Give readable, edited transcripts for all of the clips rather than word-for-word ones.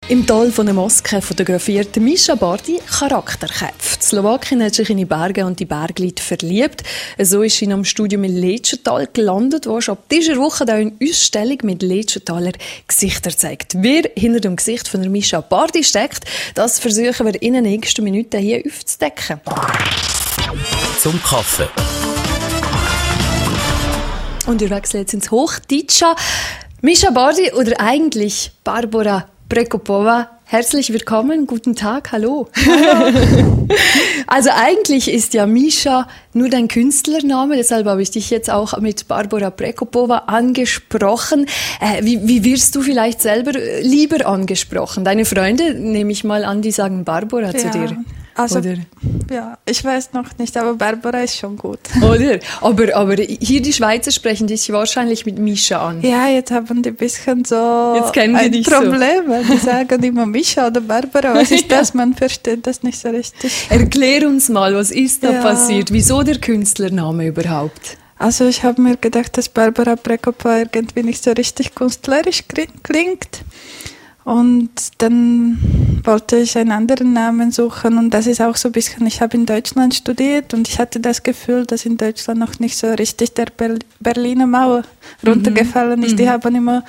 Im Tal von der Moskau fotografiert Mischa Bardi Charakterköpfe. Die Slowakin hat sich in die Berge und die Bergleute verliebt. So ist sie am Studium in Leccetal gelandet, wo schon ab dieser Woche auch eine Ausstellung mit Lecetaler Gesichtern zeigt. Wer hinter dem Gesicht von der Mischa Bardi steckt, das versuchen wir in den nächsten Minuten hier aufzudecken. Zum Kaffee. Und wir wechseln jetzt ins Hochdeutsche. Mischa Bardi oder eigentlich Barbora Prekopova, herzlich willkommen, guten Tag, hallo. Hallo. Also eigentlich ist ja Mischa nur dein Künstlername, deshalb habe ich dich jetzt auch mit Barbora Prekopova angesprochen. Wie wirst du vielleicht selber lieber angesprochen? Deine Freunde, nehme ich mal an, die sagen Barbora zu dir. Also, oder? Ja, ich weiß noch nicht, aber Barbara ist schon gut. Oder? Aber hier die Schweizer sprechen dich wahrscheinlich mit Mischa an. Ja, jetzt haben die ein bisschen so jetzt kennen ein dich Problem, weil die sagen immer Mischa oder Barbara. Was ist das? Man versteht das nicht so richtig. Erklär uns mal, was ist da passiert? Wieso der Künstlername überhaupt? Also ich habe mir gedacht, dass Barbara Prekopova irgendwie nicht so richtig künstlerisch klingt. Und dann wollte ich einen anderen Namen suchen und das ist auch so ein bisschen, ich habe in Deutschland studiert und ich hatte das Gefühl, dass in Deutschland noch nicht so richtig der Berliner Mauer runtergefallen ist. Die haben immer,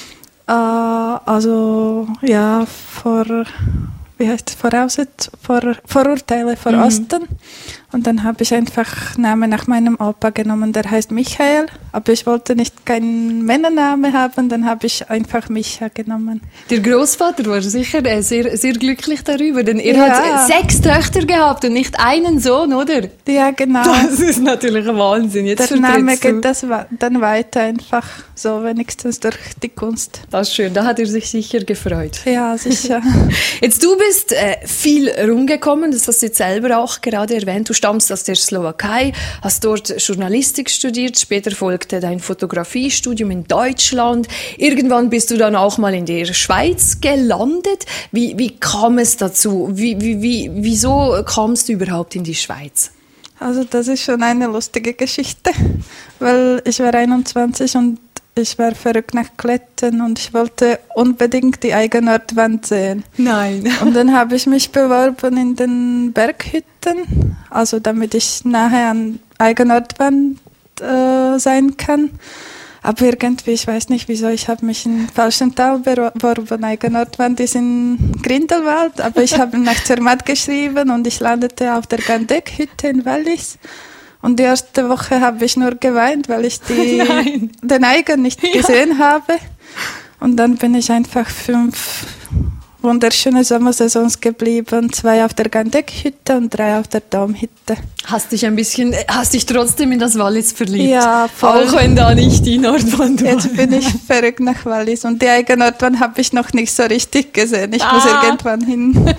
Vorurteile vor Osten. Und dann habe ich einfach Namen nach meinem Opa genommen, der heißt Michael, aber ich wollte nicht keinen Männernamen haben, dann habe ich einfach Micha genommen. Der Großvater war sicher sehr, sehr glücklich darüber, denn er hat 6 Töchter gehabt und nicht einen Sohn, oder? Ja, genau. Das ist natürlich ein Wahnsinn. Jetzt der Name geht das dann weiter, einfach so wenigstens durch die Kunst. Das ist schön, da hat er sich sicher gefreut. Ja, sicher. Jetzt, du bist viel rumgekommen, das hast du jetzt selber auch gerade erwähnt. Du stammst aus der Slowakei, hast dort Journalistik studiert, später folgte dein Fotografiestudium in Deutschland. Irgendwann bist du dann auch mal in der Schweiz gelandet. Wie kam es dazu? Wieso kamst du überhaupt in die Schweiz? Also das ist schon eine lustige Geschichte, weil ich war 21 und ich war verrückt nach Klettern und ich wollte unbedingt die Eigenortwand sehen. Nein. Und dann habe ich mich beworben in den Berghütten, also damit ich nachher an Eigenortwand sein kann. Aber irgendwie, ich weiß nicht wieso, ich habe mich in falschen Tal beworben. Eigenortwand ist in Grindelwald, aber ich habe nach Zermatt geschrieben und ich landete auf der Gandeck-Hütte in Wallis. Und die erste Woche habe ich nur geweint, weil ich den Eigen nicht gesehen habe. Und dann bin ich einfach 5 wunderschöne Sommersaisons geblieben. 2 auf der Gandeck-Hütte und 3 auf der Domhütte. Hast dich trotzdem in das Wallis verliebt? Ja, voll. Auch wenn da nicht die Nordwand war. Jetzt bin ich verrückt nach Wallis. Und die Eigenortwand habe ich noch nicht so richtig gesehen. Ich muss irgendwann hin.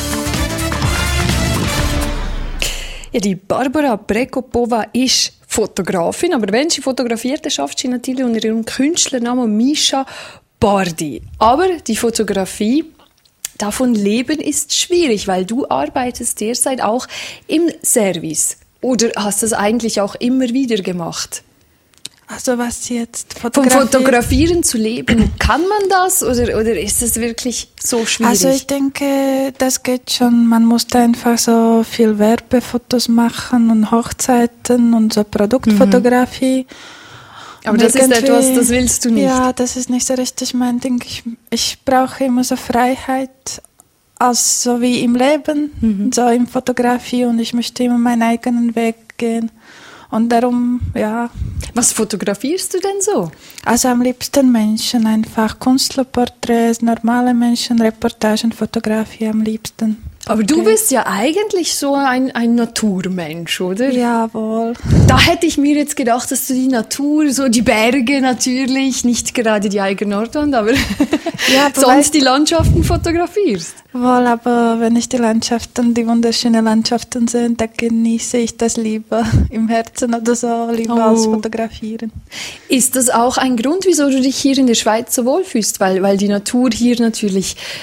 Ja, die Barbora Prekopova ist Fotografin, aber wenn sie fotografiert, dann schafft sie natürlich unter ihrem Künstlernamen Mischa Bardi. Aber die Fotografie, davon leben ist schwierig, weil du arbeitest derzeit auch im Service. Oder hast du das eigentlich auch immer wieder gemacht? Also was jetzt Vom Fotografieren zu leben, kann man das oder ist das wirklich so schwierig? Also ich denke, das geht schon. Man muss da einfach so viel Werbefotos machen und Hochzeiten und so Produktfotografie. Aber und das ist etwas, das willst du nicht? Ja, das ist nicht so richtig mein Ding. Ich brauche immer so Freiheit, also wie im Leben, so in Fotografie und ich möchte immer meinen eigenen Weg gehen. Und darum, ja. Was fotografierst du denn so? Also am liebsten Menschen, einfach Künstlerporträts, normale Menschen, Reportagen, Fotografie am liebsten. Aber du bist ja eigentlich so ein Naturmensch, oder? Jawohl. Da hätte ich mir jetzt gedacht, dass du die Natur, so die Berge natürlich, nicht gerade die Eigenortwand, aber ja, sonst die Landschaften fotografierst. Wohl, aber wenn ich die Landschaften, die wunderschönen Landschaften sehe, da genieße ich das lieber im Herzen oder so, lieber als fotografieren. Ist das auch ein Grund, wieso du dich hier in der Schweiz so wohlfühlst? Weil die Natur hier natürlich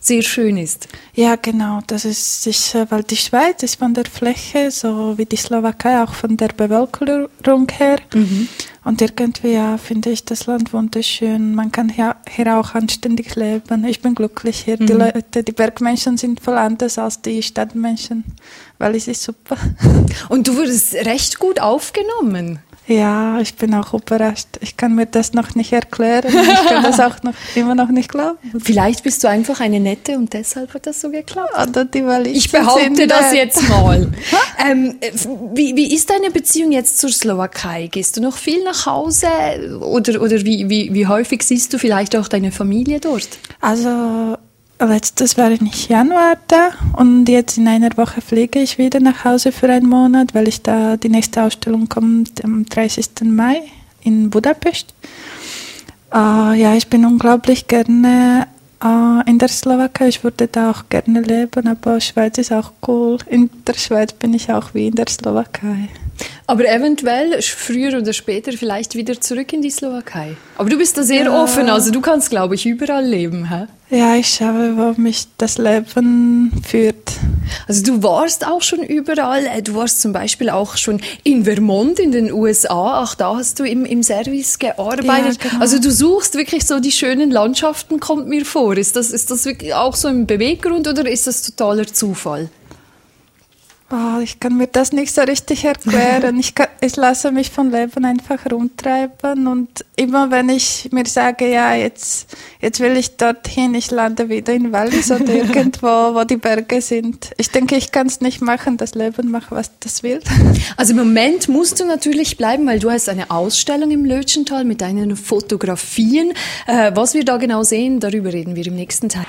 sehr schön ist. Ja, genau, das ist sicher, weil die Schweiz ist von der Fläche, so wie die Slowakei, auch von der Bevölkerung her. Und irgendwie, ja, finde ich das Land wunderschön. Man kann hier auch anständig leben. Ich bin glücklich hier. Die Leute, die Bergmenschen sind voll anders als die Stadtmenschen, weil es ist super. Und du wurdest recht gut aufgenommen. Ja, ich bin auch überrascht. Ich kann mir das noch nicht erklären. Ich kann das auch immer noch nicht glauben. Vielleicht bist du einfach eine Nette und deshalb hat das so geklappt. Oder die, weil ich behaupte das jetzt mal. Wie ist deine Beziehung jetzt zur Slowakei? Gehst du noch viel nach Hause oder wie häufig siehst du vielleicht auch deine Familie dort? Also letztes war ich im Januar da und jetzt in einer Woche fliege ich wieder nach Hause für einen Monat, weil die nächste Ausstellung kommt am 30. Mai in Budapest. Ja, ich bin unglaublich gerne in der Slowakei. Ich würde da auch gerne leben, aber Schweiz ist auch cool. In der Schweiz bin ich auch wie in der Slowakei. Aber eventuell früher oder später vielleicht wieder zurück in die Slowakei. Aber du bist da sehr offen, also du kannst, glaube ich, überall leben, hä? Ja, ich schaue, wo mich das Leben führt. Also du warst auch schon überall. Du warst zum Beispiel auch schon in Vermont in den USA. Auch da hast du im Service gearbeitet. Ja, genau. Also du suchst wirklich so die schönen Landschaften, kommt mir vor. Ist das wirklich auch so ein Beweggrund oder ist das totaler Zufall? Ich kann mir das nicht so richtig erklären. Ich lasse mich vom Leben einfach rumtreiben und immer wenn ich mir sage, ja, jetzt will ich dorthin, ich lande wieder in Wallis oder irgendwo, wo die Berge sind. Ich denke, ich kann es nicht machen, das Leben macht, was das will. Also im Moment musst du natürlich bleiben, weil du hast eine Ausstellung im Lötschental mit deinen Fotografien. Was wir da genau sehen, darüber reden wir im nächsten Teil.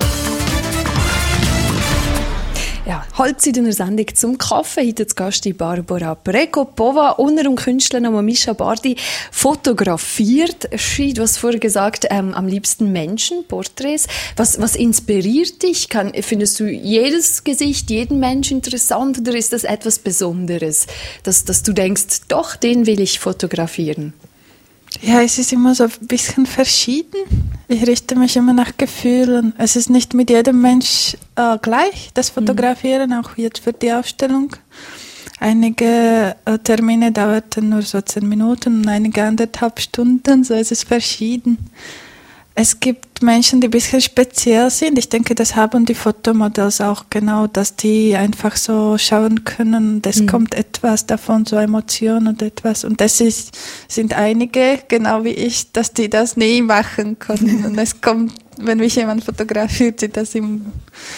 Ja, Halbzeit in der Sendung zum Kaffee. Heute zu Gast die Barbora Prekopova unter dem Künstlernamen Mischa Bardi fotografiert. Du hast vorher gesagt, am liebsten Menschen, Porträts. Was inspiriert dich? Findest du jedes Gesicht, jeden Mensch interessant oder ist das etwas Besonderes, dass du denkst, doch, den will ich fotografieren? Ja, es ist immer so ein bisschen verschieden. Ich richte mich immer nach Gefühlen. Es ist nicht mit jedem Mensch gleich, das Fotografieren, auch jetzt für die Ausstellung. Einige Termine dauerten nur so 10 Minuten und einige 1,5 Stunden, so es ist verschieden. Es gibt Menschen, die ein bisschen speziell sind. Ich denke, das haben die Fotomodells auch genau, dass die einfach so schauen können, es kommt etwas davon, so Emotionen und etwas. Und das sind einige, genau wie ich, dass die das nie machen können. Und es kommt, wenn mich jemand fotografiert, sieht das ihm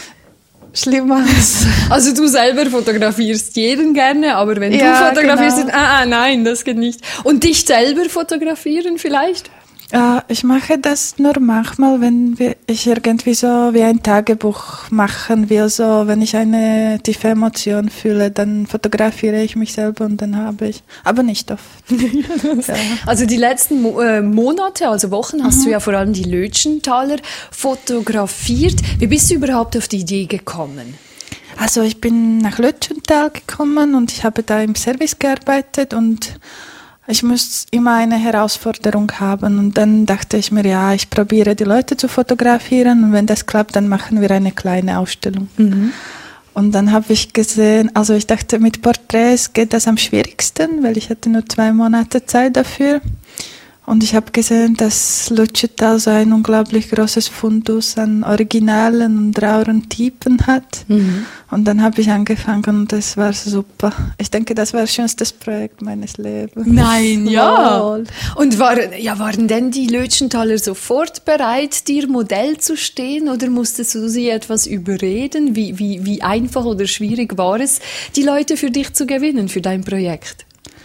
schlimm aus. Also du selber fotografierst jeden gerne, aber wenn du fotografierst, genau. Nein, das geht nicht. Und dich selber fotografieren vielleicht? Ich mache das nur manchmal, wenn ich irgendwie so wie ein Tagebuch machen will, so wenn ich eine tiefe Emotion fühle, dann fotografiere ich mich selber und dann habe ich, aber nicht oft. Ja. Also die letzten Monate, also Wochen, hast du ja vor allem die Lötschentaler fotografiert. Wie bist du überhaupt auf die Idee gekommen? Also ich bin nach Lötschental gekommen und ich habe da im Service gearbeitet und ich muss immer eine Herausforderung haben und dann dachte ich mir, ja, ich probiere die Leute zu fotografieren und wenn das klappt, dann machen wir eine kleine Ausstellung. Und dann habe ich gesehen, also ich dachte, mit Porträts geht das am schwierigsten, weil ich hatte nur 2 Monate Zeit dafür. Und ich habe gesehen, dass Lötschental so ein unglaublich großes Fundus an originalen und raueren Typen hat. Und dann habe ich angefangen und das war super. Ich denke, das war das schönste Projekt meines Lebens. Nein, ja. Und waren denn die Lötschentaler sofort bereit, dir Modell zu stehen oder musstest du sie etwas überreden? Wie einfach oder schwierig war es, die Leute für dich zu gewinnen, für dein Projekt?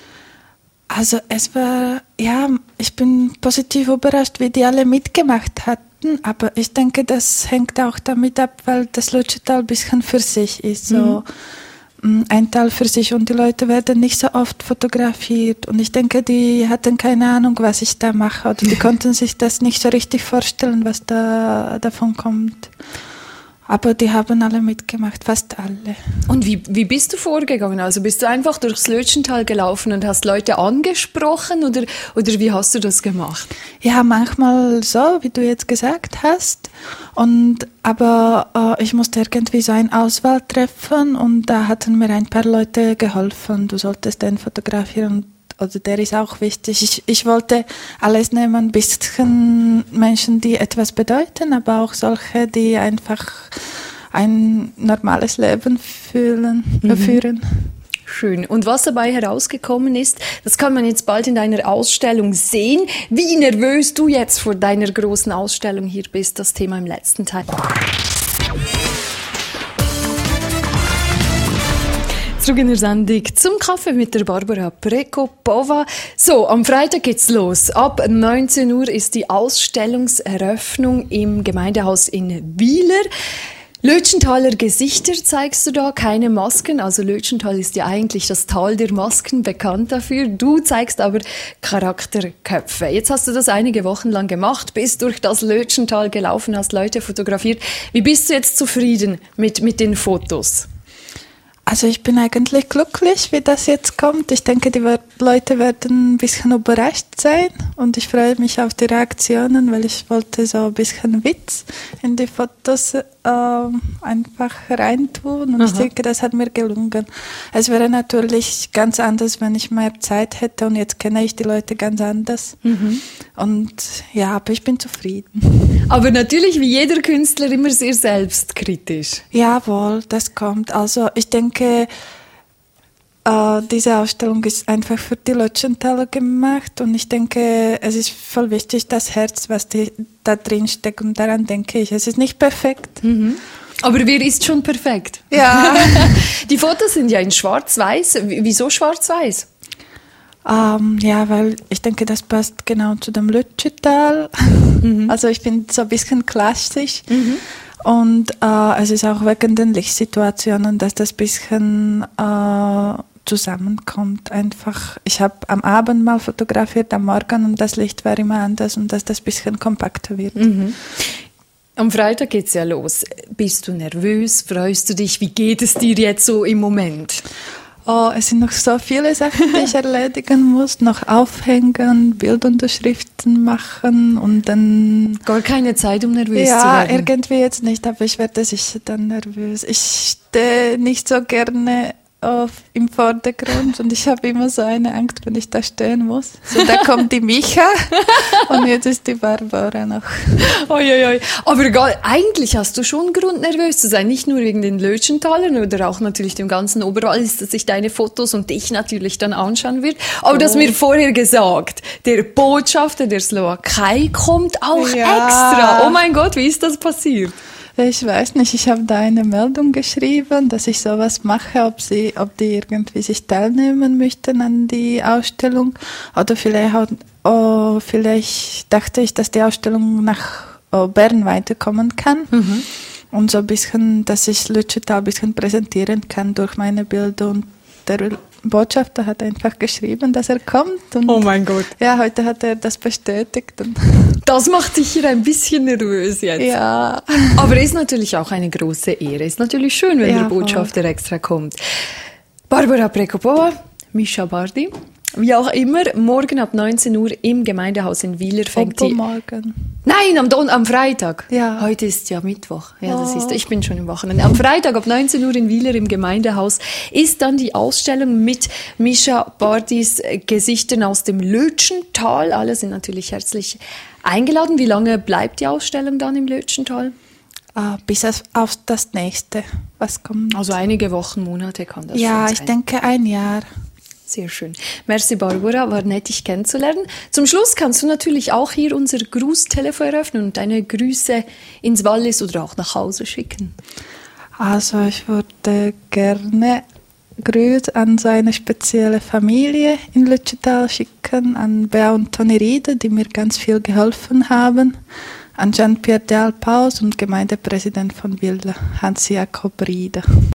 Also es war, ja, ich bin positiv überrascht, wie die alle mitgemacht hatten, aber ich denke, das hängt auch damit ab, weil das Lötschental ein bisschen für sich ist, so ein Teil für sich und die Leute werden nicht so oft fotografiert und ich denke, die hatten keine Ahnung, was ich da mache oder die konnten sich das nicht so richtig vorstellen, was da davon kommt. Aber die haben alle mitgemacht, fast alle. Und wie bist du vorgegangen? Also bist du einfach durchs Lötschental gelaufen und hast Leute angesprochen oder wie hast du das gemacht? Ja, manchmal so, wie du jetzt gesagt hast. Aber Ich musste irgendwie so eine Auswahl treffen und da hatten mir ein paar Leute geholfen. Du solltest den fotografieren, also der ist auch wichtig. Ich wollte alles nehmen, ein bisschen Menschen, die etwas bedeuten, aber auch solche, die einfach ein normales Leben führen. Schön. Und was dabei herausgekommen ist, das kann man jetzt bald in deiner Ausstellung sehen. Wie nervös du jetzt vor deiner großen Ausstellung hier bist, das Thema im letzten Teil. Zurück in der Sendung zum Kaffee mit der Barbara Prekopova. So, am Freitag geht's los. Ab 19 Uhr ist die Ausstellungseröffnung im Gemeindehaus in Wieler. Lötschenthaler Gesichter zeigst du da, keine Masken. Also Lötschenthal ist ja eigentlich das Tal der Masken, bekannt dafür. Du zeigst aber Charakterköpfe. Jetzt hast du das einige Wochen lang gemacht, bist durch das Lötschenthal gelaufen, hast Leute fotografiert. Wie bist du jetzt zufrieden mit den Fotos? Also ich bin eigentlich glücklich, wie das jetzt kommt. Ich denke, die Leute werden ein bisschen überrascht sein und ich freue mich auf die Reaktionen, weil ich wollte so ein bisschen Witz in die Fotos einfach reintun und ich denke, das hat mir gelungen. Es wäre natürlich ganz anders, wenn ich mehr Zeit hätte und jetzt kenne ich die Leute ganz anders. Und ja, aber ich bin zufrieden. Aber natürlich wie jeder Künstler immer sehr selbstkritisch. Jawohl, das kommt. Also ich denke, diese Ausstellung ist einfach für die Lötschenthaler gemacht und ich denke, es ist voll wichtig, das Herz, was da drin steckt und daran denke ich. Es ist nicht perfekt. Aber wer ist schon perfekt? Ja. Die Fotos sind ja in schwarz-weiß. Wieso schwarz-weiß? Ja, weil ich denke, das passt genau zu dem Lötschental. Also ich finde so ein bisschen klassisch. Und es ist auch wegen den Lichtsituationen, dass das ein bisschen zusammenkommt. Einfach, ich habe am Abend mal fotografiert, am Morgen und das Licht war immer anders und dass das ein bisschen kompakter wird. Am Freitag geht's ja los. Bist du nervös? Freust du dich? Wie geht es dir jetzt so im Moment? Oh, es sind noch so viele Sachen, die ich erledigen muss. Noch aufhängen, Bildunterschriften machen und dann... Gar keine Zeit, um nervös zu Ja, werden? irgendwie jetzt nicht, aber ich werde sicher dann nervös. Ich stehe nicht so gerne im Vordergrund und ich habe immer so eine Angst, wenn ich da stehen muss. So, da kommt die Micha und jetzt ist die Barbara noch. Oi. Aber egal, eigentlich hast du schon Grund, nervös zu sein. Nicht nur wegen den Lötschenthalern oder auch natürlich dem ganzen Oberwallis, dass sich deine Fotos und dich natürlich dann anschauen wird. Aber du hast mir vorher gesagt, der Botschafter der Slowakei kommt auch extra. Oh mein Gott, wie ist das passiert? Ich weiß nicht, ich habe da eine Meldung geschrieben, dass ich sowas mache, ob die irgendwie sich teilnehmen möchten an die Ausstellung. Oder vielleicht dachte ich, dass die Ausstellung nach Bern weiterkommen kann. Und so ein bisschen, dass ich Lötschenthal ein bisschen präsentieren kann durch meine Bilder. Und der Botschafter hat einfach geschrieben, dass er kommt. Und oh mein Gott. Ja, heute hat er das bestätigt. Und das macht sicher ein bisschen nervös jetzt. Ja. Aber ist natürlich auch eine große Ehre. Ist natürlich schön, wenn der Botschafter extra kommt. Barbara Prekopova, Mischa Bardi, wie auch immer, morgen ab 19 Uhr im Gemeindehaus in Wieler fängt die... morgen. Nein, am Freitag. Ja. Heute ist ja Mittwoch. Ja, das ist, ich bin schon im Wochenende. Am Freitag ab 19 Uhr in Wieler im Gemeindehaus ist dann die Ausstellung mit Mischa Bardis Gesichtern aus dem Lötschental. Alle sind natürlich herzlich eingeladen. Wie lange bleibt die Ausstellung dann im Lötschental? Bis auf das nächste, was kommt. Also einige Wochen, Monate kann das schon sein. Ja, ich denke ein Jahr. Sehr schön. Merci Barbara, war nett, dich kennenzulernen. Zum Schluss kannst du natürlich auch hier unser Grußtelefon eröffnen und deine Grüße ins Wallis oder auch nach Hause schicken. Also ich würde gerne Grüße an so eine spezielle Familie in Lötschenthal schicken, an Bea und Toni Riede, die mir ganz viel geholfen haben, an Jean-Pierre de Alpaus und Gemeindepräsident von Wieler, Hans-Jakob Riede.